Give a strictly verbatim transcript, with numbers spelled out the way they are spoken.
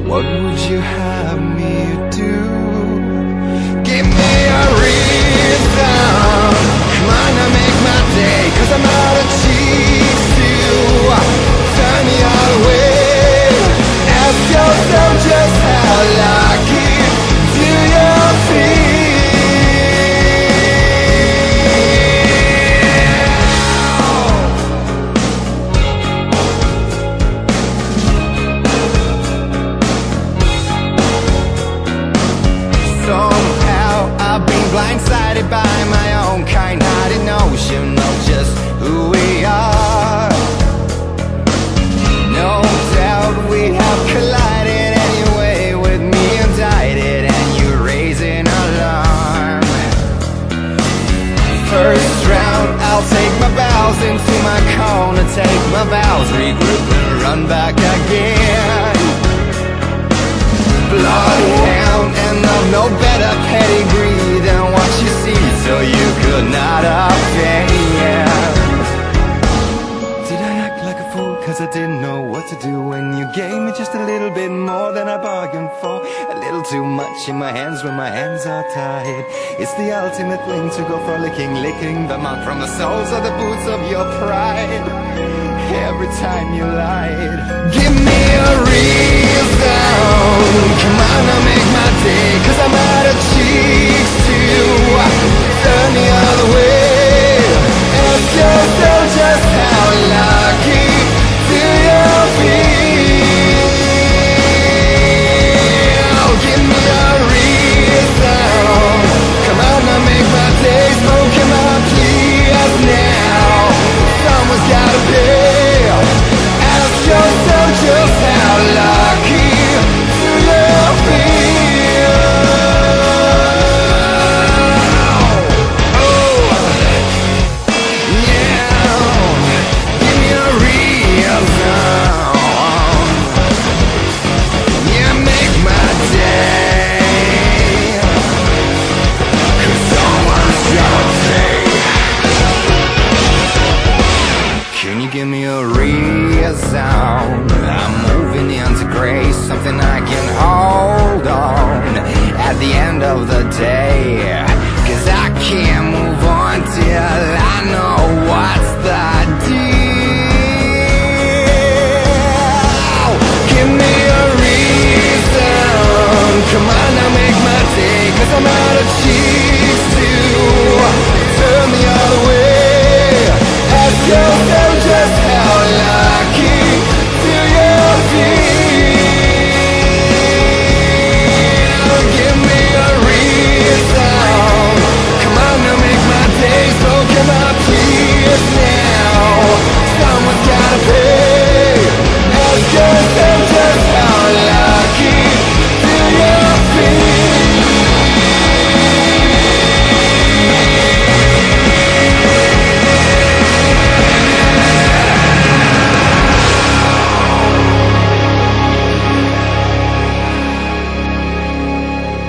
What would you have me do? Give me a reason. Come on, now make my day, 'cause I'm out of cheese to turn me all away. Ask yourself just how lucky do you feel? Somehow I've been blindsided by my own kind-hearted notion of just who we are. No doubt we have collided anyway, with me indicted and you raising alarm. First round, I'll take my bows into my corner, take my bows, regroup and run back again. Bloodhound, and I've no better pedigree than what you see, so you could not offend. Did I act like a fool 'cause I didn't know what to do when you gave me just a little bit more than I bargained for? A little too much in my hands when my hands are tied. It's the ultimate thing to go frolicking, licking the mud from the soles of the boots of your pride. Every time you lied, give me a reason.